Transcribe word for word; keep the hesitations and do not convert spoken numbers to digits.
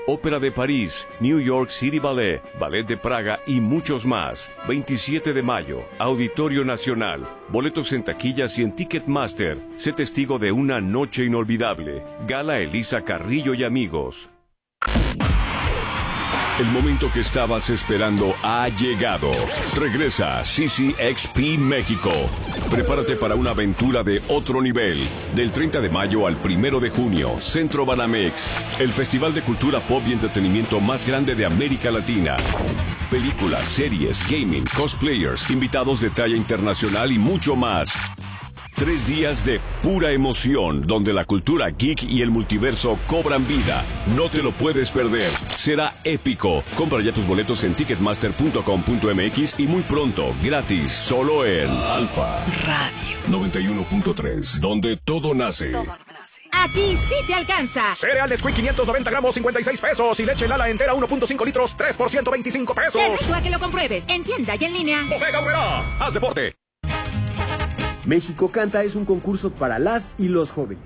Ópera de París, New York City Ballet, Ballet de Praga y muchos más. veintisiete de mayo, Auditorio Nacional. Boletos en taquillas y en Ticketmaster. Sé testigo de una noche inolvidable. Gala Elisa Carrillo y amigos. El momento que estabas esperando ha llegado. Regresa C C X P México. Prepárate para una aventura de otro nivel. Del treinta de mayo al primero de junio, Centro Banamex, el festival de cultura pop y entretenimiento más grande de América Latina. Películas, series, gaming, cosplayers, invitados de talla internacional y mucho más. Tres días de pura emoción, donde la cultura geek y el multiverso cobran vida. No te lo puedes perder. Será épico. Compra ya tus boletos en ticketmaster punto com punto m x y muy pronto, gratis, solo en Alfa Radio noventa y uno punto tres, donde todo nace. Todo nace. Aquí sí te alcanza. Cereal Nesquik quinientos noventa gramos, cincuenta y seis pesos. Y leche Lala entera uno punto cinco litros, tres por ciento, veinticinco pesos. Te reto a que lo compruebes en tienda y en línea. Bodega Aurrerá. Haz deporte. México Canta es un concurso para las y los jóvenes.